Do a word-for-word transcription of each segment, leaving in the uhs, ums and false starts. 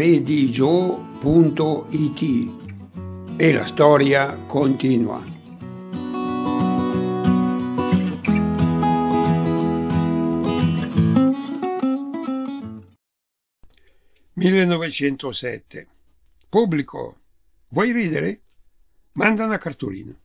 redigio punto it e la storia continua. millenovecentosette. Pubblico, vuoi ridere? Manda una cartolina.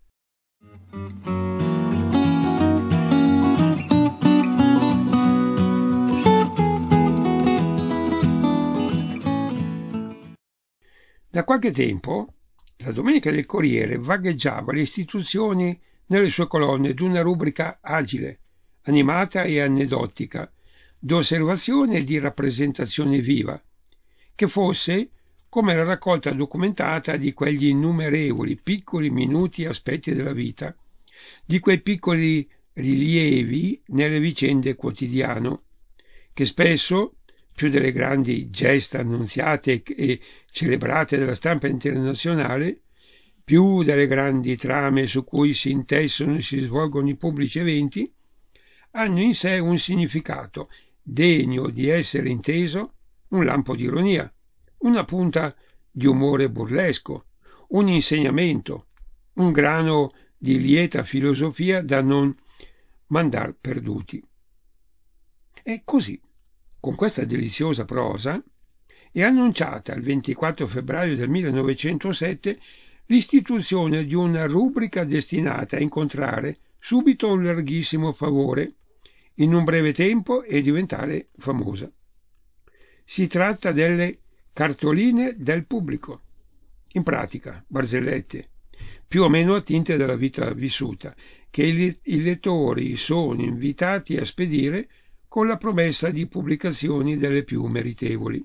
Da qualche tempo la Domenica del Corriere vagheggiava le istituzioni nelle sue colonne d'una rubrica agile, animata e aneddotica, d'osservazione e di rappresentazione viva, che fosse come la raccolta documentata di quegli innumerevoli piccoli minuti e aspetti della vita, di quei piccoli rilievi nelle vicende quotidiane, che spesso, più delle grandi gesta annunziate e celebrate dalla stampa internazionale, più delle grandi trame su cui si intessono e si svolgono i pubblici eventi, hanno in sé un significato degno di essere inteso, un lampo di ironia, una punta di umore burlesco, un insegnamento, un grano di lieta filosofia da non mandar perduti. E così, con questa deliziosa prosa, è annunciata il ventiquattro febbraio del millenovecentosette l'istituzione di una rubrica destinata a incontrare subito un larghissimo favore, in un breve tempo e diventare famosa. Si tratta delle cartoline del pubblico, in pratica barzellette, più o meno attinte dalla vita vissuta, che i lettori sono invitati a spedire con la promessa di pubblicazioni delle più meritevoli.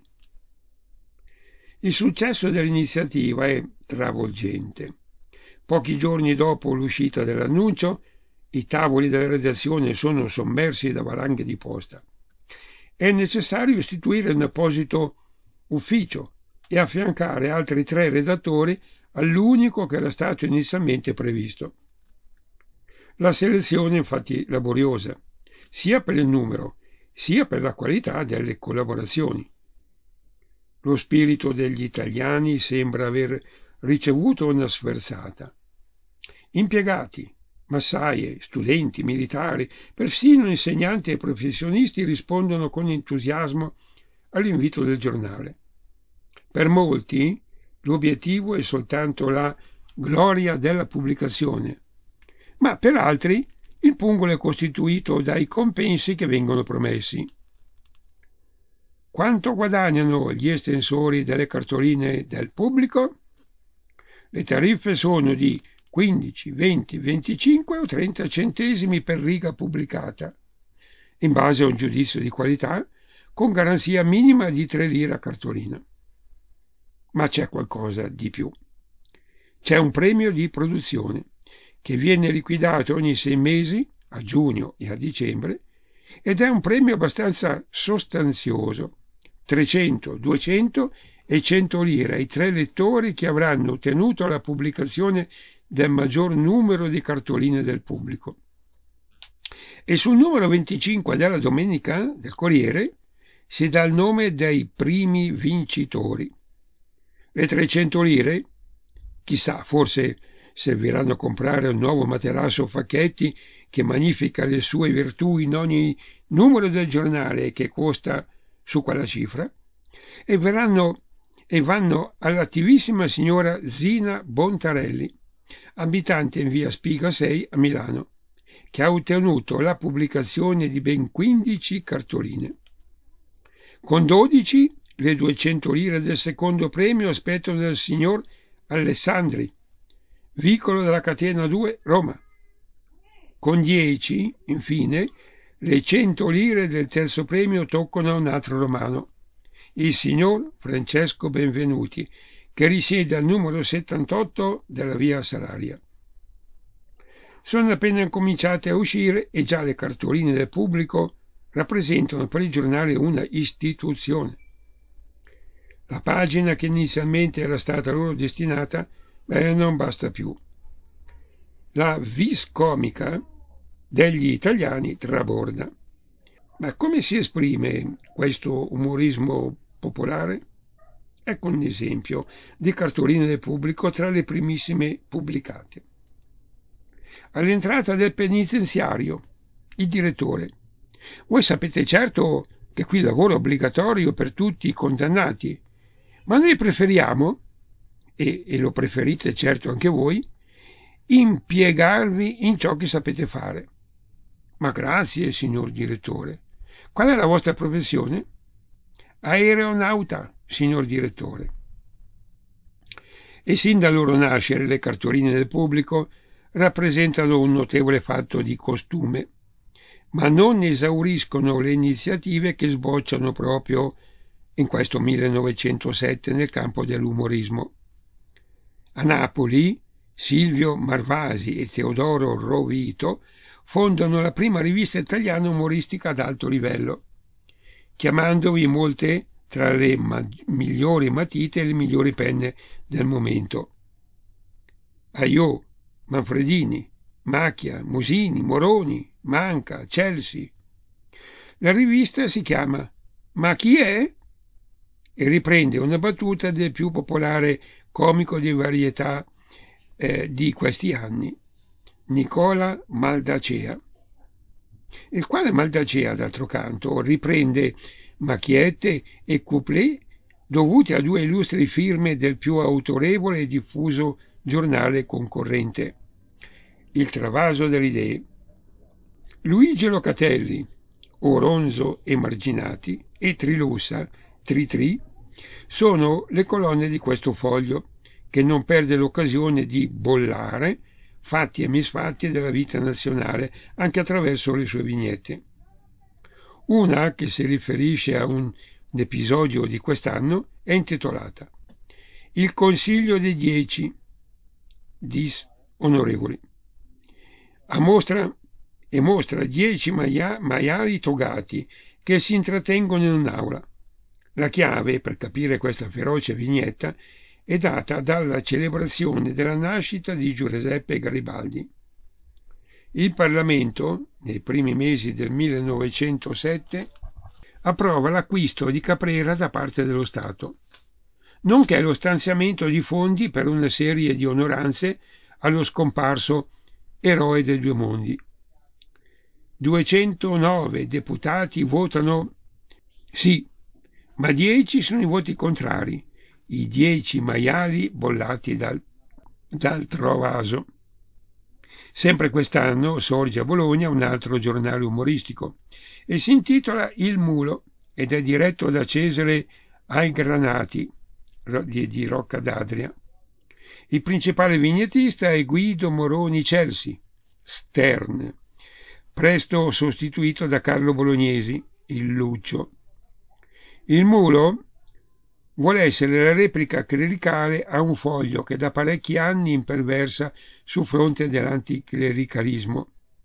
Il successo dell'iniziativa è travolgente. Pochi giorni dopo l'uscita dell'annuncio, i tavoli della redazione sono sommersi da valanghe di posta. È necessario istituire un apposito ufficio e affiancare altri tre redattori all'unico che era stato inizialmente previsto. La selezione è infatti laboriosa, sia per il numero, sia per la qualità delle collaborazioni. Lo spirito degli italiani sembra aver ricevuto una sferzata. Impiegati, massaie, studenti, militari, persino insegnanti e professionisti rispondono con entusiasmo all'invito del giornale. Per molti l'obiettivo è soltanto la gloria della pubblicazione, ma per altri il pungolo è costituito dai compensi che vengono promessi. Quanto guadagnano gli estensori delle cartoline del pubblico? Le tariffe sono di quindici, venti, venticinque o trenta centesimi per riga pubblicata, in base a un giudizio di qualità, con garanzia minima di tre lire a cartolina. Ma c'è qualcosa di più. C'è un premio di produzione che viene liquidato ogni sei mesi, a giugno e a dicembre, ed è un premio abbastanza sostanzioso, trecento, duecento e cento lire ai tre lettori che avranno ottenuto la pubblicazione del maggior numero di cartoline del pubblico. E sul numero venticinque della Domenica del Corriere si dà il nome dei primi vincitori. Le trecento lire? Chissà, forse serviranno a comprare un nuovo materasso Facchetti che magnifica le sue virtù in ogni numero del giornale e che costa su quella cifra, e verranno e vanno all'attivissima signora Zina Bontarelli, abitante in via Spiga sei a Milano, che ha ottenuto la pubblicazione di ben quindici cartoline. Con dodici le duecento lire del secondo premio aspettano il signor Alessandri, vicolo della Catena due, Roma. Con dieci, infine, le cento lire del terzo premio toccano a un altro romano, il signor Francesco Benvenuti, che risiede al numero settantotto della via Salaria. Sono appena cominciate a uscire e già le cartoline del pubblico rappresentano per il giornale una istituzione. La pagina che inizialmente era stata loro destinata, beh, non basta più. La vis comica degli italiani traborda. Ma come si esprime questo umorismo popolare? Ecco un esempio di cartoline del pubblico tra le primissime pubblicate. All'entrata del penitenziario, il direttore: voi sapete certo che qui il lavoro è obbligatorio per tutti i condannati, ma noi preferiamo, e, e lo preferite certo anche voi, impiegarvi in ciò che sapete fare. Ma grazie, signor direttore. Qual è la vostra professione? Aeronauta, signor direttore. E sin dal loro nascere le cartoline del pubblico rappresentano un notevole fatto di costume, ma non esauriscono le iniziative che sbocciano proprio in questo millenovecentosette nel campo dell'umorismo. A Napoli Silvio Marvasi e Teodoro Rovito fondano la prima rivista italiana umoristica ad alto livello, chiamandovi molte tra le ma- migliori matite e le migliori penne del momento. Aiò, Manfredini, Macchia, Musini, Moroni, Manca, Chelsea. La rivista si chiama Ma chi è? E riprende una battuta del più popolare comico di varietà eh, di questi anni, Nicola Maldacea, il quale Maldacea, d'altro canto, riprende macchiette e couplet dovuti a due illustri firme del più autorevole e diffuso giornale concorrente, il Travaso delle Idee. Luigi Locatelli, Oronzo Emarginati e Trilussa, Tri-Tri, sono le colonne di questo foglio, che non perde l'occasione di bollare fatti e misfatti della vita nazionale anche attraverso le sue vignette. Una, che si riferisce a un episodio di quest'anno, è intitolata Il Consiglio dei Dieci, dis onorevoli, a mostra e mostra dieci maia, maiali togati che si intrattengono in un'aula. La chiave per capire questa feroce vignetta è data dalla celebrazione della nascita di Giuseppe Garibaldi. Il Parlamento, nei primi mesi del millenovecentosette, approva l'acquisto di Caprera da parte dello Stato, nonché lo stanziamento di fondi per una serie di onoranze allo scomparso eroe dei due mondi. duecentonove deputati votano sì, ma dieci sono i voti contrari, i dieci maiali bollati dal, dal Trovaso. Sempre quest'anno sorge a Bologna un altro giornale umoristico e si intitola Il Mulo ed è diretto da Cesare Aigranati di, di Rocca d'Adria. Il principale vignettista è Guido Moroni Chelsea, Stern, presto sostituito da Carlo Bolognesi, il Lucio. Il Mulo vuole essere la replica clericale a un foglio che da parecchi anni imperversa sul fronte dell'anticlericalismo.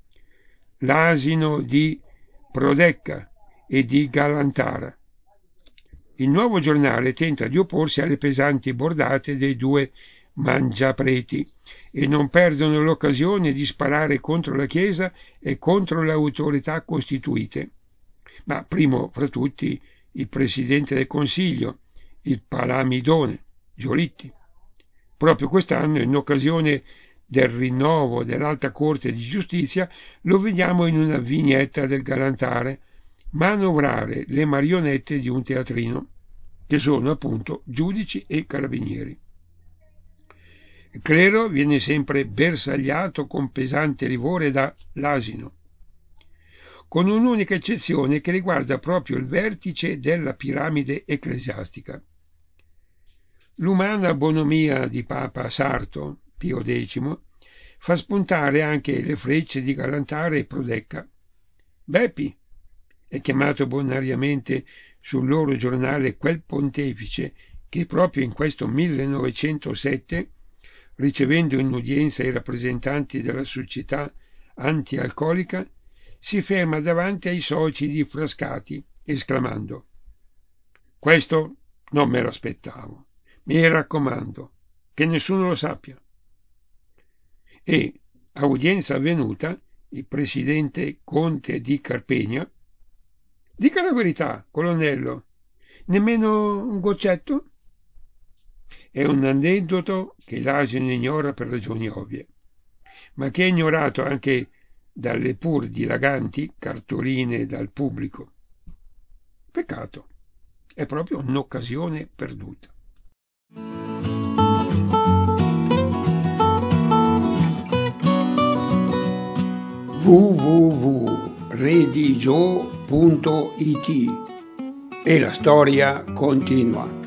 L'asino di Prodecca e di Galantara. Il nuovo giornale tenta di opporsi alle pesanti bordate dei due mangiapreti e non perdono l'occasione di sparare contro la Chiesa e contro le autorità costituite. Ma primo fra tutti il Presidente del Consiglio, il Palamidone, Giolitti. Proprio quest'anno, in occasione del rinnovo dell'Alta Corte di Giustizia, lo vediamo in una vignetta del Galantare manovrare le marionette di un teatrino, che sono appunto giudici e carabinieri. Il clero viene sempre bersagliato con pesante livore da l'asino, con un'unica eccezione che riguarda proprio il vertice della piramide ecclesiastica. L'umana bonomia di Papa Sarto, Pio X, fa spuntare anche le frecce di Galantare e Prodecca. Beppi è chiamato bonariamente sul loro giornale quel pontefice che proprio in questo millenovecentosette, ricevendo in udienza i rappresentanti della società antialcolica, si ferma davanti ai soci di Frascati, esclamando: «Questo non me lo aspettavo. Mi raccomando, che nessuno lo sappia». E, a udienza avvenuta, il presidente Conte di Carpegna: «Dica la verità, colonnello, nemmeno un goccetto?» È un aneddoto che l'Asino ignora per ragioni ovvie, ma che è ignorato anche dalle pur dilaganti cartoline dal pubblico. Peccato, è proprio un'occasione perduta. w w w punto redigio punto it E la storia continua.